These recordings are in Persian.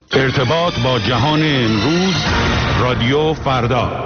ارتباط با جهان امروز، رادیو فردا.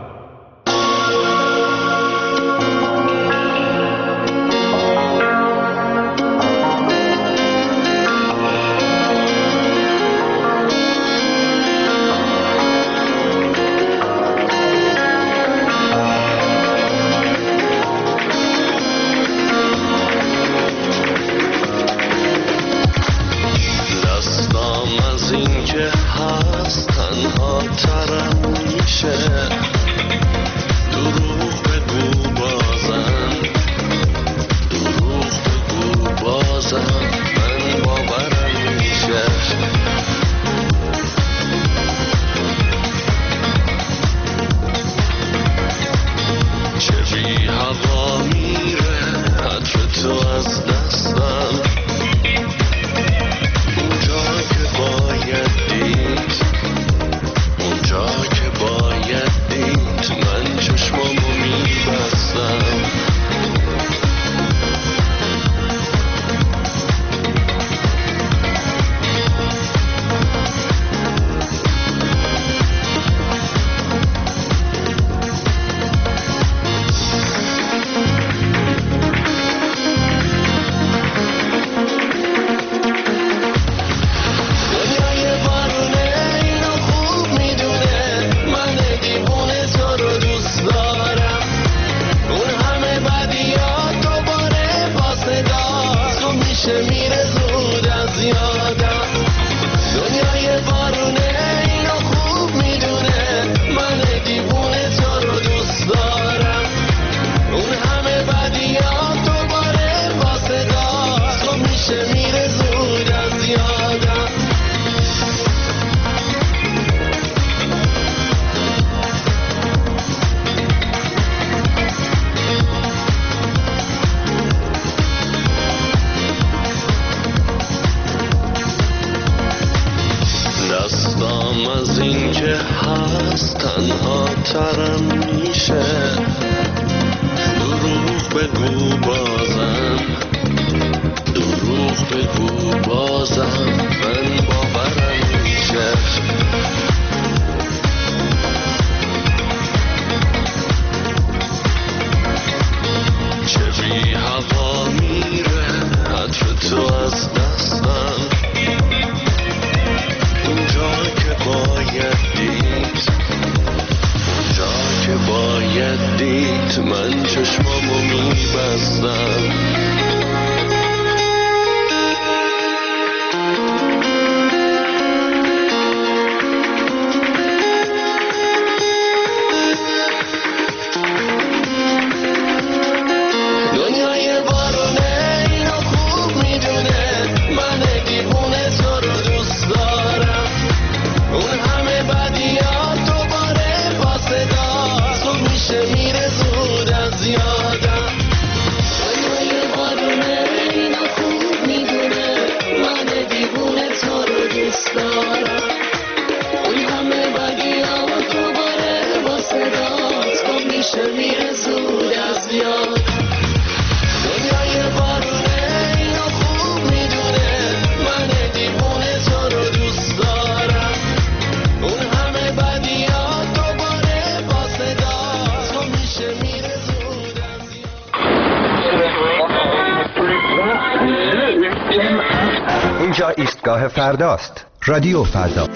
اینجا ایستگاه فرداست. رادیو فردا.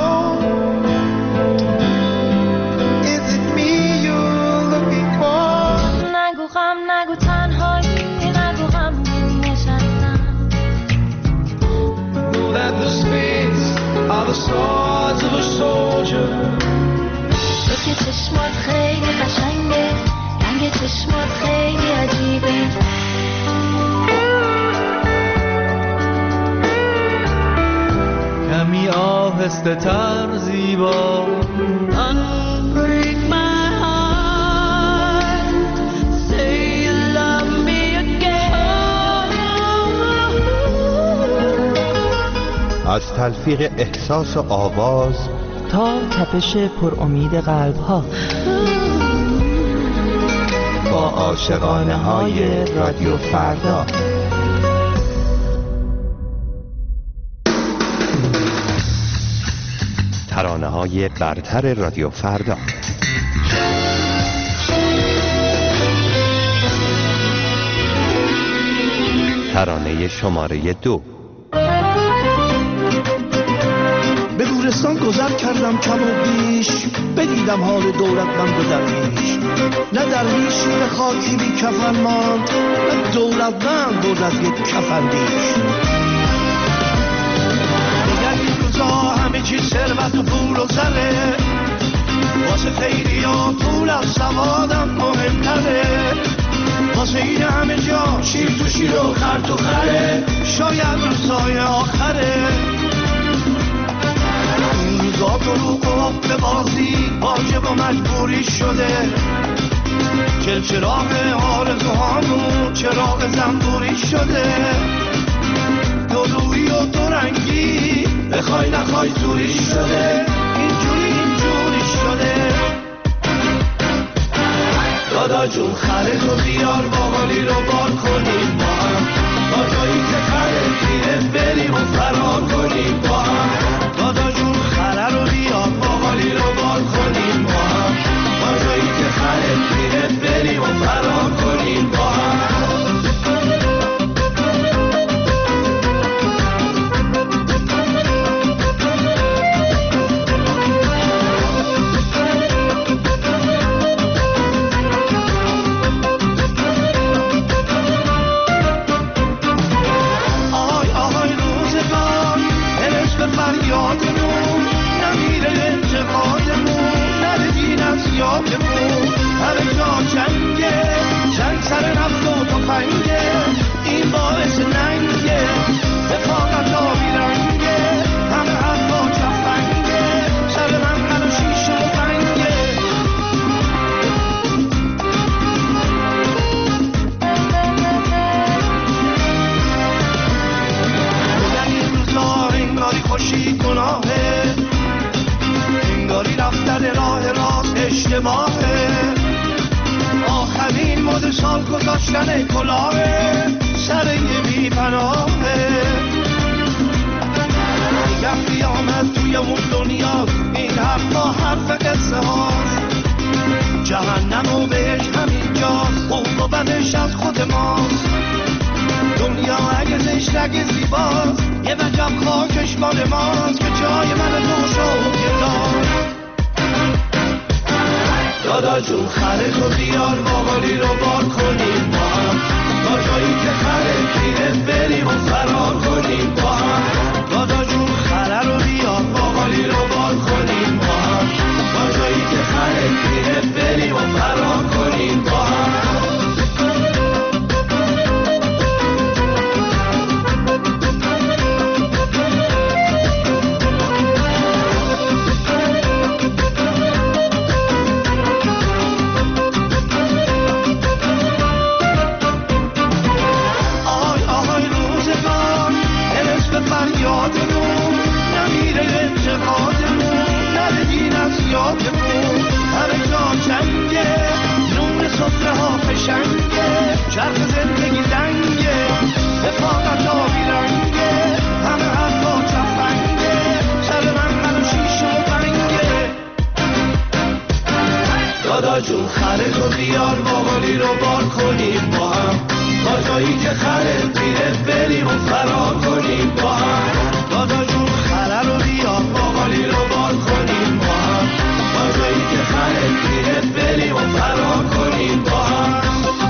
نگو غم، نگو تنهایی، نگو غم نشستم. که چشمات خیلی قشنگه، رنگ چشمات خیلی عجیبه. کمی آهسته تر زیبا. Unbreak my heart, say you love me again. از تلفیق احساس و آواز تا تپش پر امید قلب ها، با عاشقانه های رادیو فردا. ترانه‌های برتر رادیو فردا. ترانه شماره 2. به گورستان گذر کردم کم و بیش، بدیدم حال دولتمند و درویش. نه درویش به خاکی بی کفن ماند، نه دولتمند برد از یک کفندیش. دیگر این روزا همه چیز ثروت و پول و زره، واسه خیلی ها پول از سوادم مهمتره. واسه این همه جا شیر تو شیر و خر تو خره، شاید روزای آخره. این روزا دروغ و حب بازی واجب و مجبوری شده. چراغ آرزوهامون چراغ زنبوری شده. دو روی و دو رنگی بخوای نخوای زوری شده. اینجوری شده. دادا جون خره تو بیار باقالی رو بار کنیم با هم، تا جایی که خره پیره بریم و فرار کنیم با هم. دادا جون خره رو بیار باقالی رو بار کنیم با هم، تا جایی که خره پیره بریم و فرار کنیم با هم. همه جا جنگ سر نفت و تفنگه، این باعث ننگه رفاقت آبی رنگه. همه حرفا چفنگه، سر من و شیشه و بنگه. بودن این روزا انگاری خوشی گناهه، انگاری رفتن راه راست اشتباهه. آخرین مد سال گذاشتن کلاهه، سر یه بی پناهه. میگم قیامت توی اون دنیا، این حرفا حرف قصه هاست. جهنم و بهش همینجاست، خوب و بدش از خود ماست. دنیا اگه زشت اگه زیباست، یه وجب خاکش مال ماست که جای من تو شد گداست. دادا جون خره تو بیار باقالی رو بار کنیم با هم، تا جایی که خره پیره بریم و فرار کنیم با هم. دادا جون خره رو بیار باقالی رو بار کنیم با هم، تا جایی که خره پیره بریم و فرار کنیم با هم. همه جا جنگه، نون سفره ها فشنگه، چرخ زندگی دنگه، رفاقت آبی رنگه. همه حرفا چفنگه، سر من و شیشه و بنگه. دادا جون خره تو بیار باقالی رو بار کنیم با هم، تا جایی که خره پیره بریم و فرار کنیم با هم. دادا جون خره رو بیار باقالی رو بار کنیم با هم، تا جایی که خره پیره بریم و فرار کنیم با هم.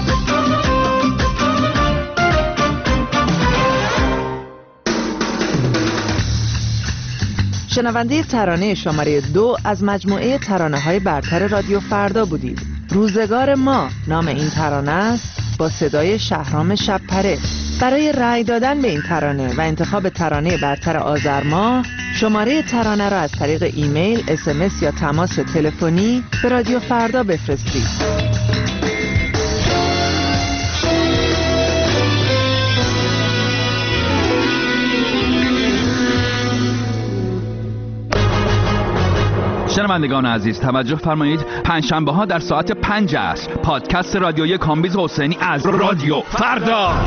شنونده ترانه شماره 2 از مجموعه ترانه‌های برتر رادیو فردا بودید. روزگار ما نام این ترانه است، با صدای شهرام شب‌پره. برای رأی دادن به این ترانه و انتخاب ترانه برتر آذر ماه، شماره ترانه را از طریق ایمیل، SMS یا تماس تلفنی به رادیو فردا بفرستید. شنوندگان عزیز توجه فرمایید، پنجشنبه ها در ساعت 5 عصر پادکست رادیویی کامبیز حسینی از رادیو فردا.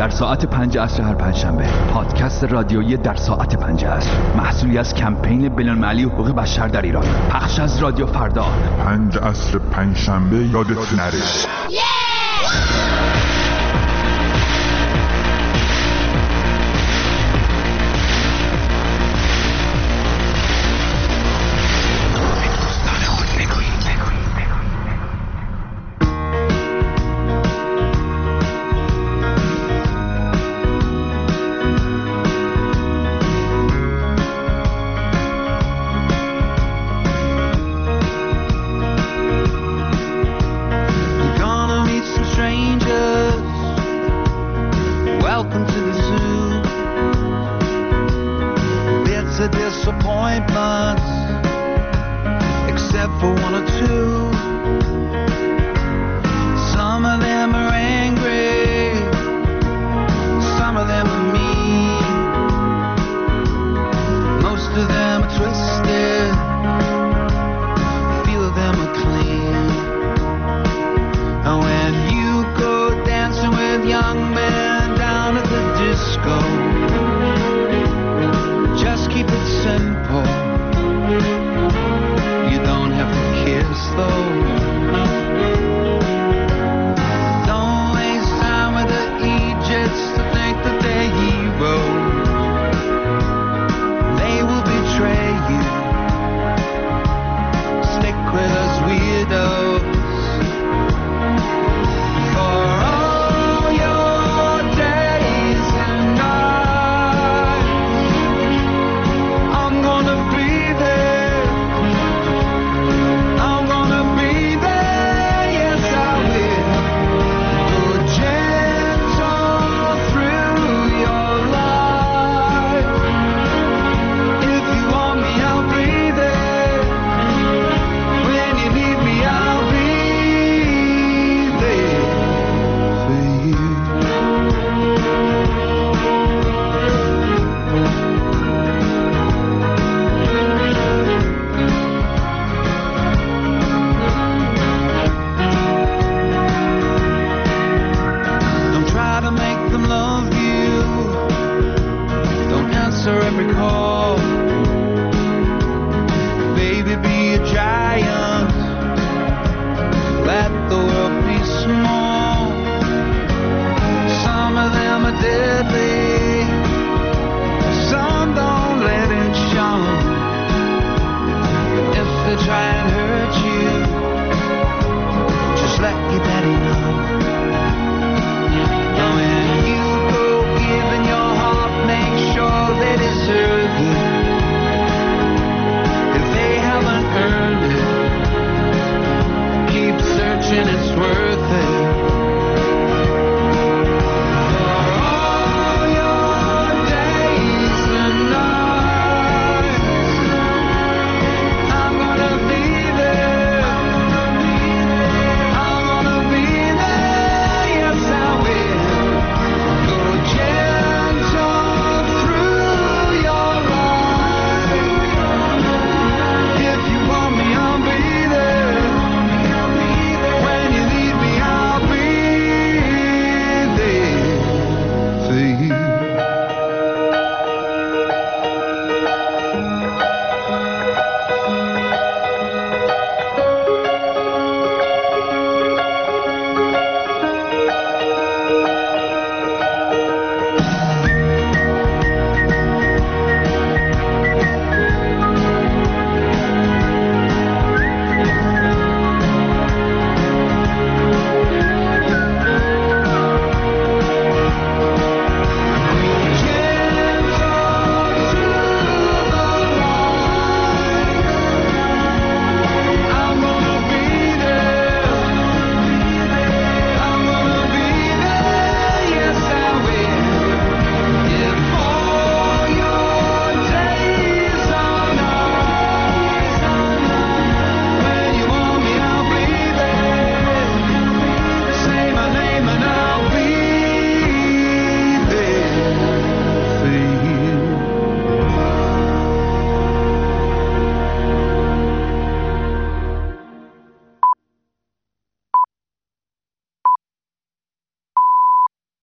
در ساعت 5 عصر هر پنجشنبه. پادکست رادیویی در ساعت 5 عصر، محصولی از کمپین بین‌المللی حقوق بشر در ایران. پخش از رادیو فردا. 5 عصر پنجشنبه یادت نره.